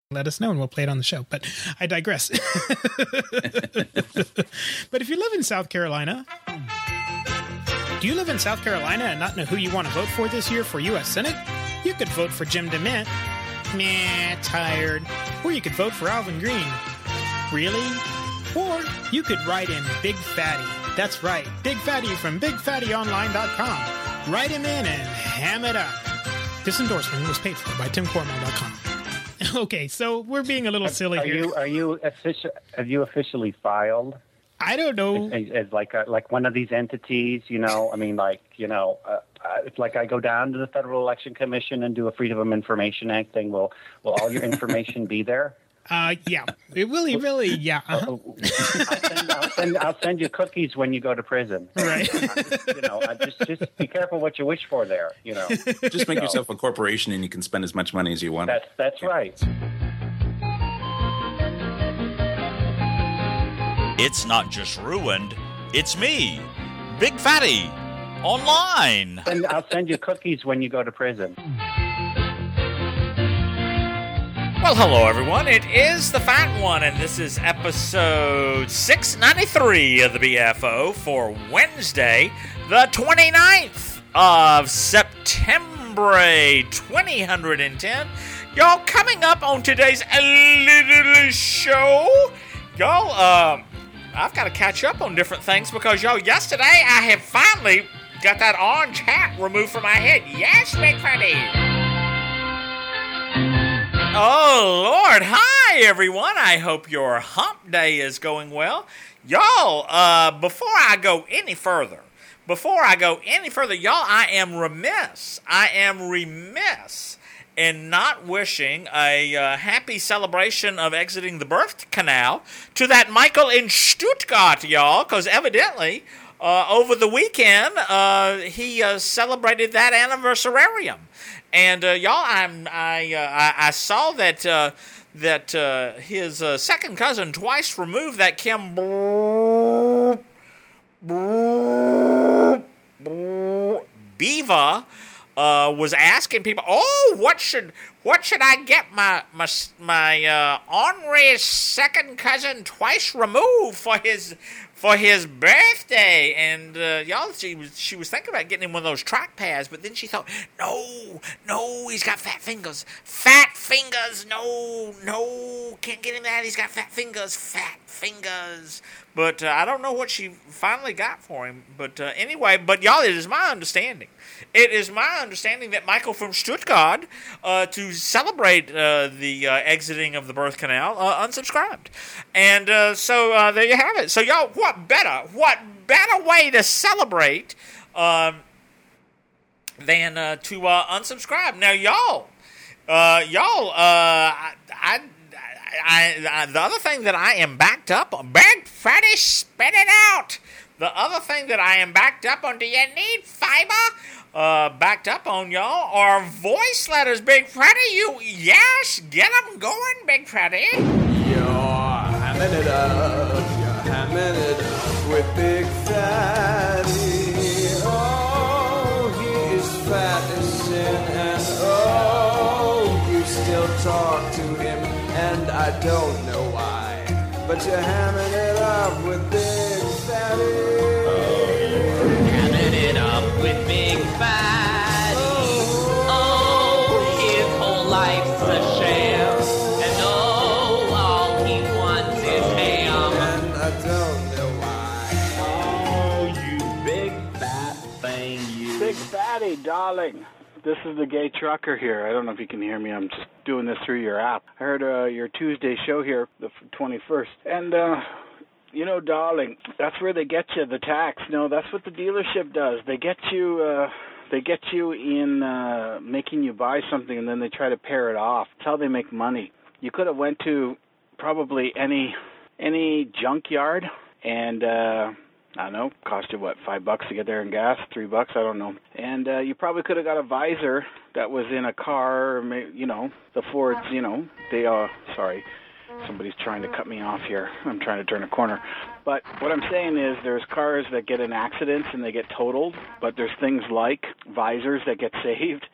let us know and we'll play it on the show. But I digress. But if you live in South Carolina, do you live in South Carolina and not know who you want to vote for this year for U.S. Senate? You could vote for Jim DeMint. Meh, tired. Or you could vote for Alvin Green. Really? Or you could write in Big Fatty. That's right, Big Fatty from BigFattyOnline.com. Write him in and ham it up. This endorsement was paid for by TimCorman.com. Okay, so we're being a little silly here. Have you officially filed? I don't know. As like one of these entities, you know? I mean, it's like I go down to the Federal Election Commission and do a Freedom of Information Act thing. Will all your information be there? Yeah. It really, yeah. Uh-huh. I'll send you cookies when you go to prison. Right. Just be careful what you wish for there, you know. Just make yourself a corporation and you can spend as much money as you want. That's right. It's not just ruined, it's me, Big Fatty, online. And I'll send you cookies when you go to prison. Well, hello, everyone. It is the Fat One, and this is episode 693 of the BFO for Wednesday, the 29th of September, 2010. Y'all, coming up on today's little show, y'all, I've got to catch up on different things because, y'all, yesterday I have finally got that orange hat removed from my head. Yes, Big Fatty. Oh, Lord. Hi, everyone. I hope your hump day is going well. Y'all, before I go any further, y'all, I am remiss in not wishing a happy celebration of exiting the birth canal to that Michael in Stuttgart, y'all, because evidently over the weekend he celebrated that anniversarium. And y'all, I saw that his second cousin twice removed that Kim Beaver was asking people, oh, what should I get my Henri's second cousin twice removed for his birthday? And y'all, she was thinking about getting him one of those track pads, but then she thought, no, he's got fat fingers, no, can't get him that, he's got fat fingers. But I don't know what she finally got for him. But anyway, y'all, it is my understanding that Michael from Stuttgart, to celebrate the exiting of the birth canal, unsubscribed. And so there you have it. So y'all, what better way to celebrate than to unsubscribe? Now, y'all, the other thing that I am backed up on, Big Fatty, spit it out. The other thing that I am backed up on, do you need fiber? Backed up on, y'all, are voice letters, Big Fatty. Yes, get them going, Big Fatty. You're hamming it up with Big Fatty. Oh, he is fat as sin, and oh, you still talk to him, and I don't know why, but you're hamming it up with Big Fatty. Hamming it up with Big Fatty. Oh, his whole life's a sham, and oh, all he wants is ham. And I don't know why. Oh, you big fat thing, you. Big Fatty, darling. This is the gay trucker here. I don't know if you can hear me. I'm just doing this through your app. I heard your Tuesday show here, the 21st. And, darling, that's where they get you, the tax. No, that's what the dealership does. They get you in making you buy something, and then they try to pair it off. That's how they make money. You could have went to probably any junkyard, and I don't know, cost you what, $5 to get there in gas, $3, I don't know. And you probably could have got a visor that was in a car, or the Fords, they sorry. Somebody's trying to cut me off here. I'm trying to turn a corner. But what I'm saying is there's cars that get in accidents and they get totaled, but there's things like visors that get saved.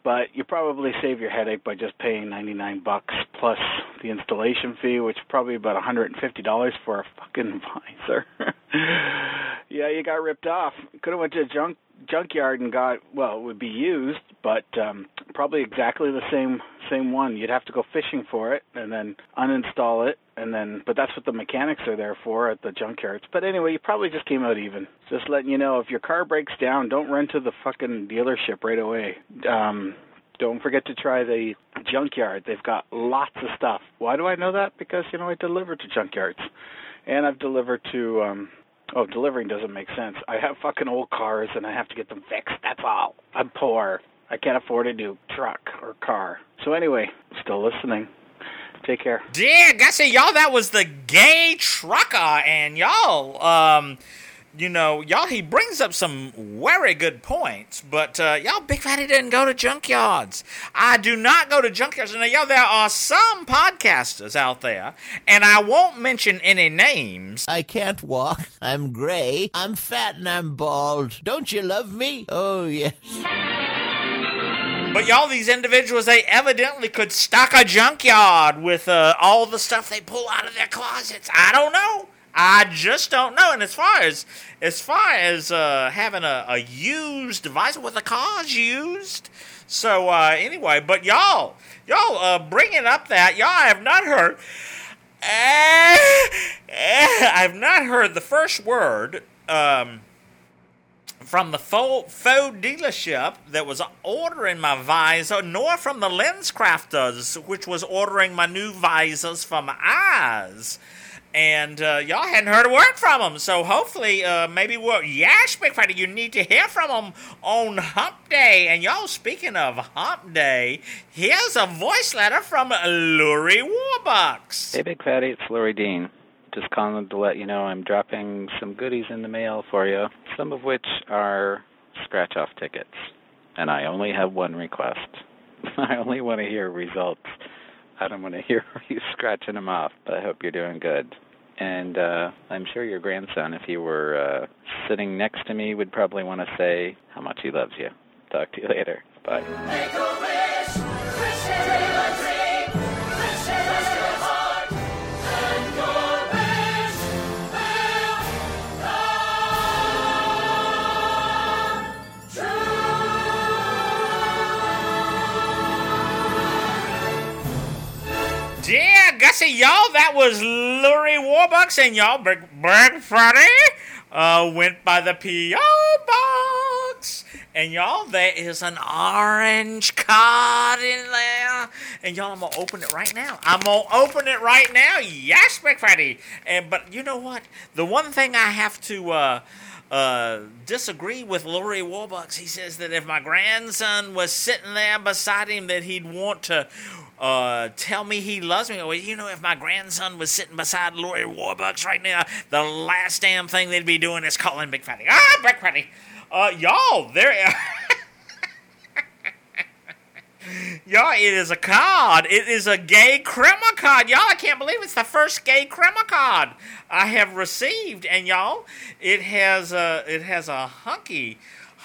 But you probably save your headache by just paying $99 plus the installation fee, which is probably about $150 for a fucking visor. Yeah, you got ripped off. Could have went to a junkyard and got, well, it would be used, but probably exactly the same one. You'd have to go fishing for it and then uninstall it, but that's what the mechanics are there for at the junkyards. But anyway, you probably just came out even. Just letting you know, if your car breaks down, don't run to the fucking dealership right away. Don't forget to try the junkyard. They've got lots of stuff. Why do I know that? Because, I deliver to junkyards. And I've delivered to, delivering doesn't make sense. I have fucking old cars and I have to get them fixed. That's all. I'm poor. I can't afford a new truck or car. So anyway, still listening. Take care. Yeah, Gussie, y'all, that was the Gay Trucker, and y'all, y'all, he brings up some very good points, but y'all, Big Fatty didn't go to junkyards. I do not go to junkyards. And y'all, there are some podcasters out there, and I won't mention any names. I can't walk. I'm gray. I'm fat and I'm bald. Don't you love me? Oh, yes. But y'all, these individuals, they evidently could stock a junkyard with all the stuff they pull out of their closets. I don't know. I just don't know. And as far as having a used device, well, the car's used. So anyway, but y'all bringing up that, y'all have not heard. I've not heard the first word from the faux dealership that was ordering my visor, nor from the lens crafters, which was ordering my new visors for my eyes. And y'all hadn't heard a word from them. So hopefully, maybe yes, Big Fatty, you need to hear from them on Hump Day. And y'all, speaking of Hump Day, here's a voice letter from Lurie Warbucks. Hey, Big Fatty, it's Lurie Dean. Just calling to let you know I'm dropping some goodies in the mail for you, some of which are scratch-off tickets. And I only have one request. I only want to hear results. I don't want to hear you scratching them off, but I hope you're doing good. And I'm sure your grandson, if he were sitting next to me, would probably want to say how much he loves you. Talk to you later. Bye. Make a wish, wish till a dream, wish your heart, and your wish will come true. Yeah, Gussie, y'all, that was Lurie Warbucks, and y'all, Big Fatty went by the P.O. Box. And y'all, there is an orange card in there. And y'all, I'm going to open it right now. Yes, Big Fatty. But you know what? The one thing I have to disagree with Lurie Warbucks, he says that if my grandson was sitting there beside him, that he'd want to tell me he loves me. Well, if my grandson was sitting beside Lurie Warbucks right now, the last damn thing they'd be doing is calling Big Fatty. Big Fatty. Y'all, y'all, it is a card. It is a gay crema card. Y'all, I can't believe it's the first gay crema card I have received. And y'all, it has a hunky,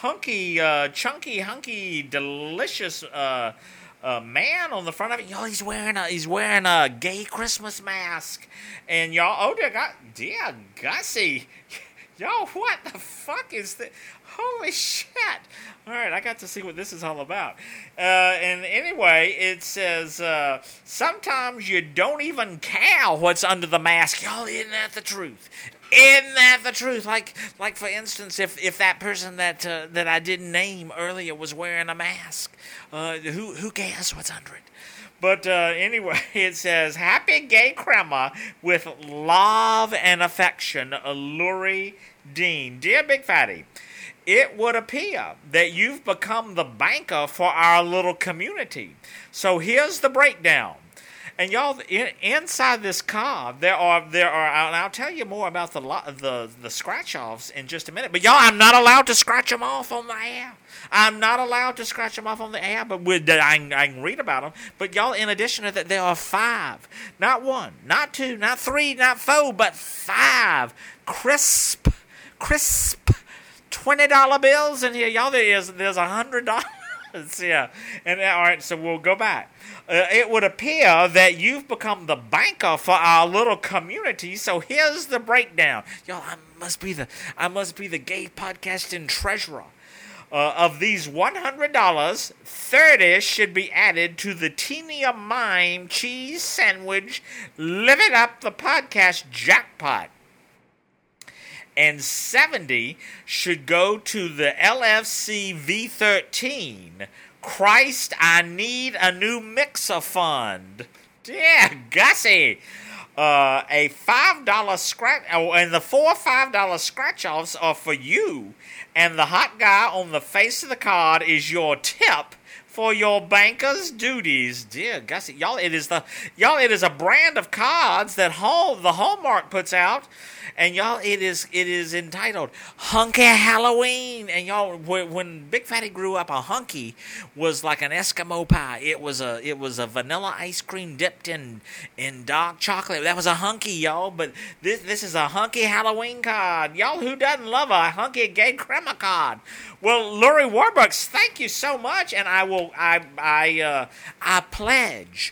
chunky, delicious man on the front of it. Y'all, he's wearing a gay Christmas mask. And y'all, oh dear Gussie. Y'all, what the fuck is this? Holy shit. All right, I got to see what this is all about. And anyway, it says, sometimes you don't even care what's under the mask. Y'all, isn't that the truth? Isn't that the truth? Like for instance, if that person that I didn't name earlier was wearing a mask, who cares what's under it? But anyway, it says, Happy Gay Crema with love and affection, Lurie Dean. Dear Big Fatty, it would appear that you've become the banker for our little community. So here's the breakdown. And y'all, inside this card, there are, and I'll tell you more about the scratch-offs in just a minute. But y'all, I'm not allowed to scratch them off on the air. I'm not allowed to scratch them off on the air, but I can read about them. But y'all, in addition to that, there are 5, not 1, not 2, not 3, not 4, but 5 crisp $20 bills in here. Y'all, there's $100. Yeah, and all right, so we'll go back. It would appear that you've become the banker for our little community. So here's the breakdown. Y'all, I must be the gay podcasting treasurer. Of these $100, 30 should be added to the Teeny Mime cheese sandwich, living up the podcast jackpot. And 70 should go to the LFC V13. Christ, I need a new mixer fund. Yeah, Gussie. A $5 scratch, and the 4 $5 scratch offs are for you. And the hot guy on the face of the card is your tip for your banker's duties. Dear Gussie, y'all, it is a brand of cards that the Hallmark puts out. And y'all, it is entitled Hunky Halloween. And y'all, when Big Fatty grew up, a hunky was like an Eskimo pie. It was a vanilla ice cream dipped in dark chocolate. That was a hunky, y'all. But this is a Hunky Halloween card. Y'all, who doesn't love a hunky gay crema card? Well, Lurie Warbucks, thank you so much. And I pledge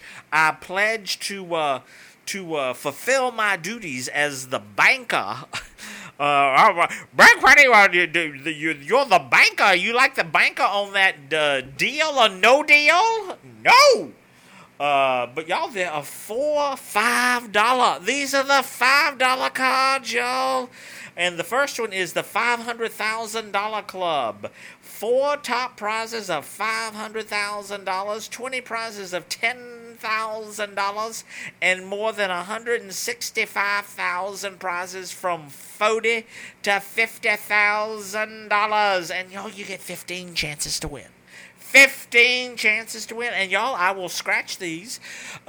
to fulfill my duties as the banker. Bank Fatty, you're the banker. You like the banker on that deal or no deal? No. But y'all, there are 4 $5. These are the $5 cards, y'all. And the first one is the $500,000 club. 4 top prizes of $500,000, 20 prizes of $10,000, and more than 165,000 prizes from $40 to $50,000. And y'all, you get 15 chances to win. 15 chances to win. And y'all, I will scratch these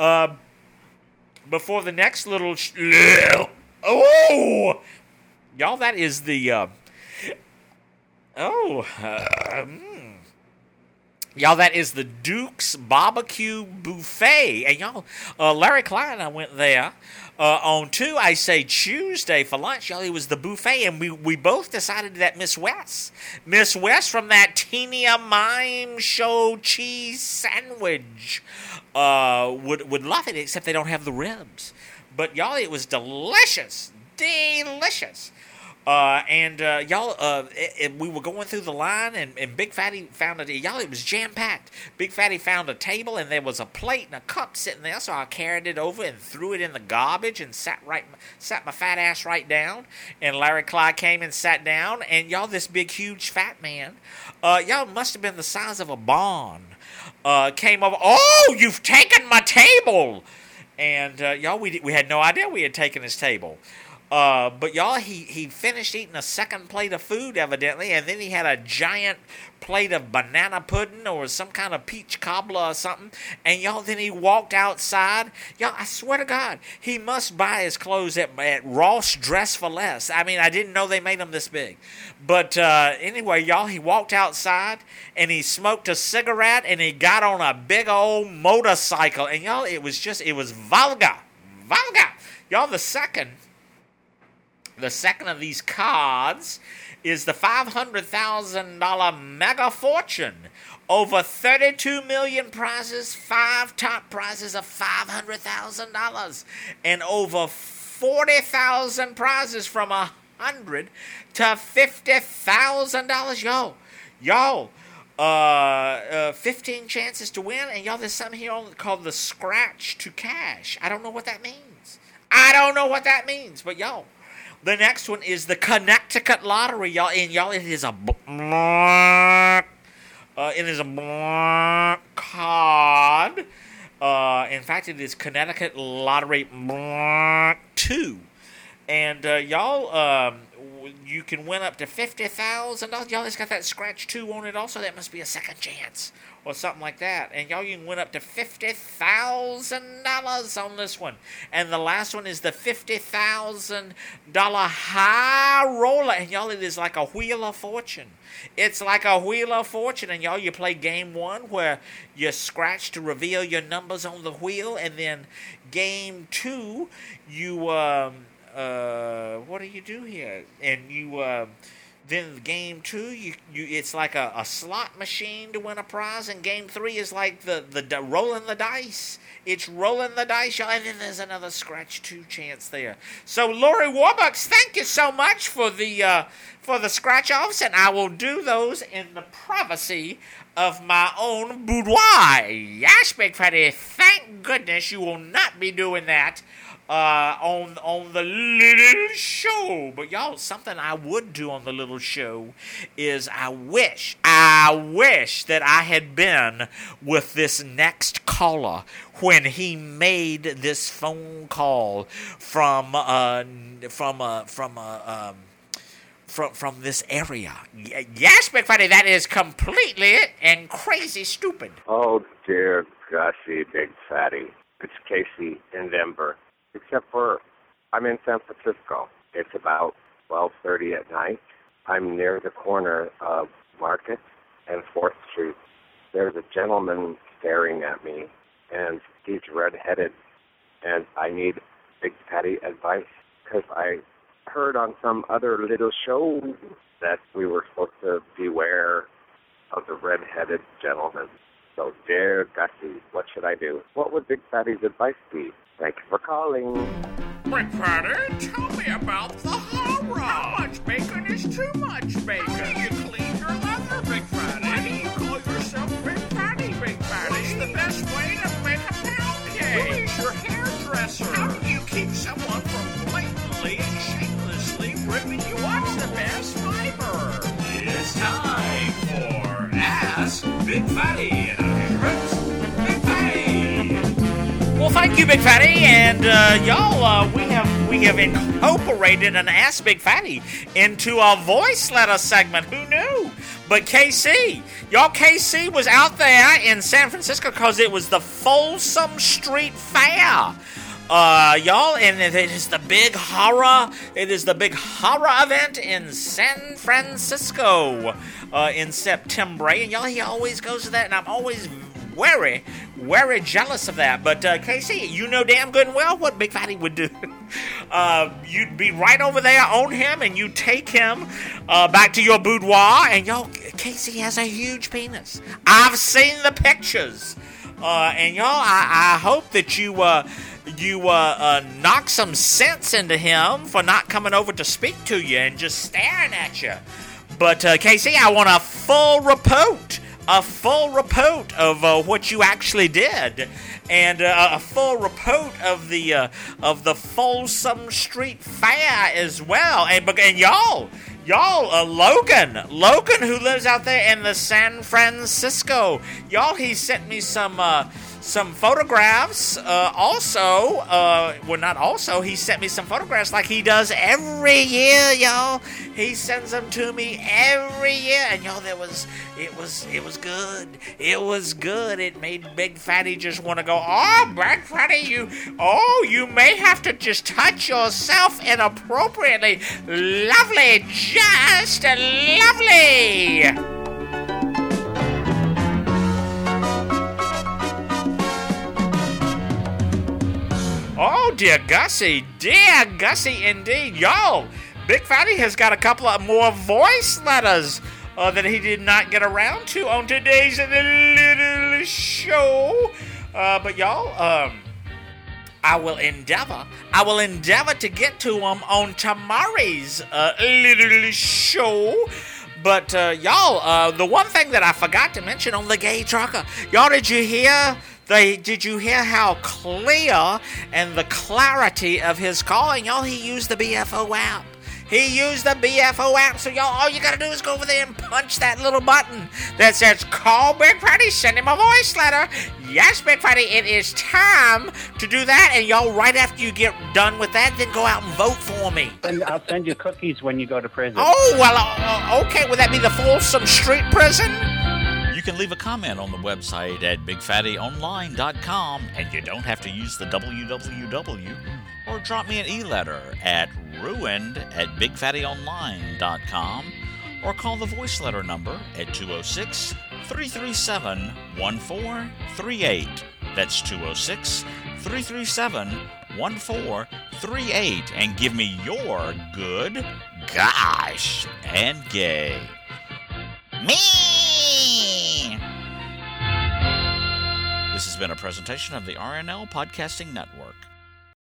before the next little... Oh! Y'all, that is the... Y'all, that is the Duke's Barbecue Buffet. And y'all, Larry Klein and I went there on Tuesday for lunch. Y'all, it was the buffet, and we both decided that Miss West from that Teeny Mime Show cheese sandwich would love it, except they don't have the ribs. But y'all, it was delicious. Delicious. We were going through the line, and Big Fatty found it was jam-packed. Big Fatty found a table, and there was a plate and a cup sitting there, so I carried it over and threw it in the garbage and sat my fat ass right down. And Larry Clyde came and sat down, and y'all, this big, huge, fat man, y'all must have been the size of a barn, came over. Oh, you've taken my table! And y'all, we had no idea we had taken his table. But y'all, he finished eating a second plate of food, evidently, and then he had a giant plate of banana pudding or some kind of peach cobbler or something. And y'all, then he walked outside. Y'all, I swear to God, he must buy his clothes at Ross Dress for Less. I mean, I didn't know they made them this big. But anyway, y'all, he walked outside and he smoked a cigarette and he got on a big old motorcycle. And y'all, it was vulgar. Vulgar. Y'all, the second of these cards is the $500,000 mega fortune. Over 32 million prizes, 5 top prizes of $500,000, and over 40,000 prizes from $100 to $50,000. Y'all, 15 chances to win, and y'all, there's something here called the Scratch to Cash. I don't know what that means. But y'all, the next one is the Connecticut Lottery, y'all, and y'all, it is a card. In fact, it is Connecticut Lottery 2, and y'all, you can win up to $50,000. Y'all, it's got that scratch 2 on it. Also, that must be a second chance or something like that. And y'all, you can win up to $50,000 on this one. And the last one is the $50,000 high roller. And y'all, it is like a Wheel of Fortune. It's like a Wheel of Fortune. And y'all, you play game 1 where you scratch to reveal your numbers on the wheel. And then game 2, you what do you do here? And you Then game 2, it's like a slot machine to win a prize, and game 3 is like the rolling the dice. It's rolling the dice, y'all, and then there's another scratch 2 chance there. So Lori Warbucks, thank you so much for the scratch offs, and I will do those in the privacy of my own boudoir. Yes, Big Fatty, thank goodness you will not be doing that on the little show. But y'all, something I would do on the little show is I wish that I had been with this next caller when he made this phone call from this area. Yes, Big Fatty, that is completely and crazy stupid. Oh, dear Gussie, Big Fatty. It's Casey in Denver. Except for I'm in San Francisco. It's about 12:30 at night. I'm near the corner of Market and 4th Street. There's a gentleman staring at me, and he's red-headed, and I need Big Fatty advice because I heard on some other little show that we were supposed to beware of the red-headed gentleman. So, dear Gussie, what should I do? What would Big Fatty's advice be? Thank you for calling. Big Fatty, tell me about the horror. How much bacon is too much bacon? How do you clean your leather, Big Fatty? Why do you call yourself Big Fatty, Big Fatty? What's the best way to make a pound cake? Who is your hairdresser? How do you keep someone from blatantly and shamelessly ripping you off? What's the best fiber? It's time for Ask Big Fatty. Big Fatty. Well, thank you, Big Fatty, and y'all, we have incorporated an Ask Big Fatty into our voice letter segment. Who knew? But KC was out there in San Francisco because it was the Folsom Street Fair. Y'all, and it is the big horror. It is the big horror event in San Francisco in September. And y'all, he always goes to that, and I'm always very, very jealous of that. But Casey, you know damn good and well what Big Fatty would do. You'd be right over there on him, and you take him back to your boudoir, and y'all, Casey has a huge penis. I've seen the pictures, and y'all, I hope that you knock some sense into him for not coming over to speak to you and just staring at you. But Casey, I want a full report of what you actually did, and a full report of the Folsom Street Fair as well. And y'all, Logan, who lives out there in the San Francisco, y'all, he sent me some photographs. He sent me some photographs like he does every year, y'all. He sends them to me every year, and y'all, it was good. It was good. It made Big Fatty just want to go, oh, Big Fatty, you may have to just touch yourself inappropriately. Lovely, just lovely. Oh, dear Gussie indeed. Y'all, Big Fatty has got a couple of more voice letters that he did not get around to on today's little show. But y'all, I will endeavor to get to them on tomorrow's little show. But y'all, the one thing that I forgot to mention on the Gay Trucker, y'all, did you hear how clear and the clarity of his calling? Y'all, he used the BFO app. So y'all, all you gotta do is go over there and punch that little button that says call Big Fatty, send him a voice letter. Yes, Big Fatty, it is time to do that. And y'all, right after you get done with that, then go out and vote for me. And I'll send you cookies when you go to prison. Oh, well, okay. Would that be the Folsom Street Prison? You can leave a comment on the website at BigFattyOnline.com, and you don't have to use the www, or drop me an e-letter at ruined@BigFattyOnline.com, or call the voice letter number at 206-337-1438. That's 206-337-1438, and give me your good, gosh, and gay. Me! This has been a presentation of the RNL Podcasting Network.